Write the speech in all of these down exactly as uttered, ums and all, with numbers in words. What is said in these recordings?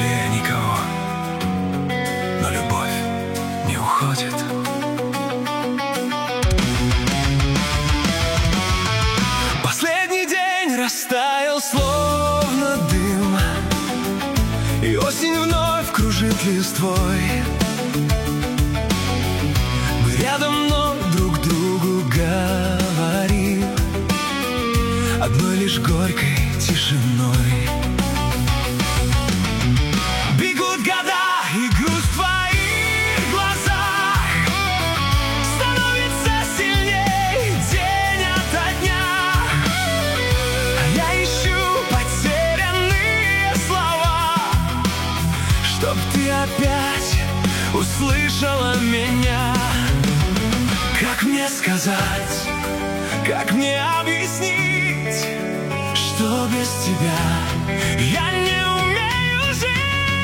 жалея никого, но любовь не уходит. Последний день растаял, словно дым, и осень вновь кружит листвой. Мы рядом, но друг другу говорим одной лишь горькой тишиной. Бегут года, и грусть в твоих глазах становится сильней день ото дня. А я ищу потерянные слова, чтоб ты опять услышала меня. Как мне сказать, как мне объяснить, что без тебя я не умею жить?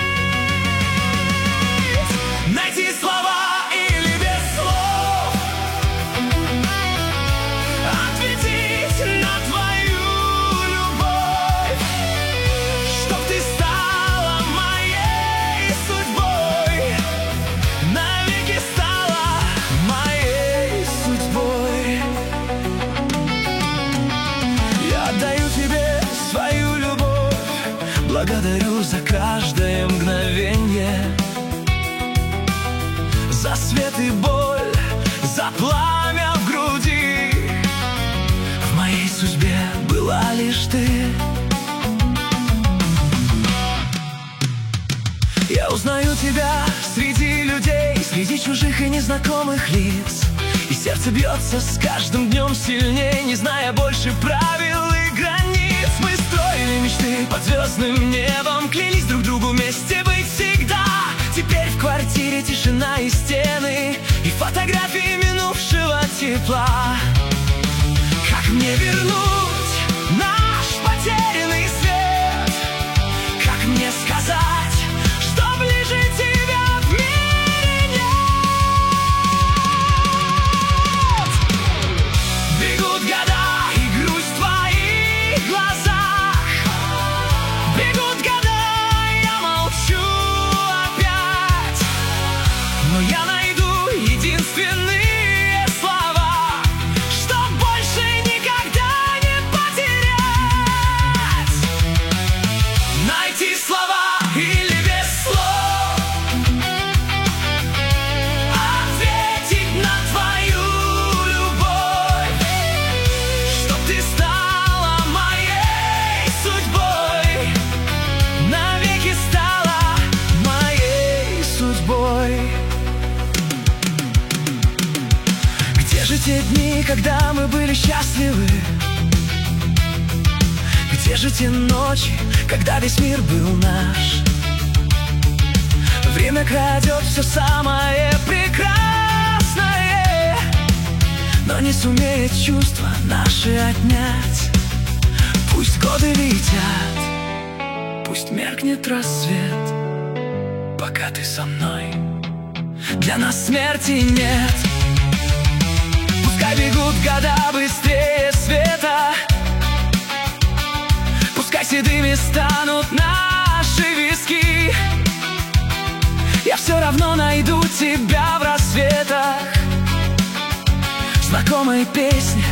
Найти слова или без слов ответить на твою любовь, чтоб ты стала моей судьбой, навеки стала моей судьбой. Я отдаю тебе свою любовь, благодарю за каждое мгновенье, за свет и боль, за пламя в груди. В моей судьбе была лишь ты. Я узнаю тебя среди людей, среди чужих и незнакомых лиц, и сердце бьется с каждым днем сильнее, не зная больше правил и границ. Мы строили мечты под звездным небом, клялись друг другу вместе быть всегда. Теперь в квартире тишина и стены, и фотографии минувшего тепла. Как мне вернуть наш потерянный свет? Как мне сказать, что ближе тебя в мире нет? Бегут года, и грусть в твоих глазах. Бегут года, я молчу опять, но я найду единственные слова, чтоб больше никогда не потерять. Найти слова или без слов ответить на твою любовь, чтоб ты стала моей судьбой, навеки стала моей судьбой. Где же те дни, когда мы были счастливы? Где же те ночи, когда весь мир был наш? Время крадет все самое прекрасное, но не сумеет чувства наши отнять. Пусть годы летят, пусть меркнет рассвет, пока ты со мной, для нас смерти нет. Пускай бегут года быстрее света, пускай седыми станут наши виски, я все равно найду тебя в рассветах, знакомой песни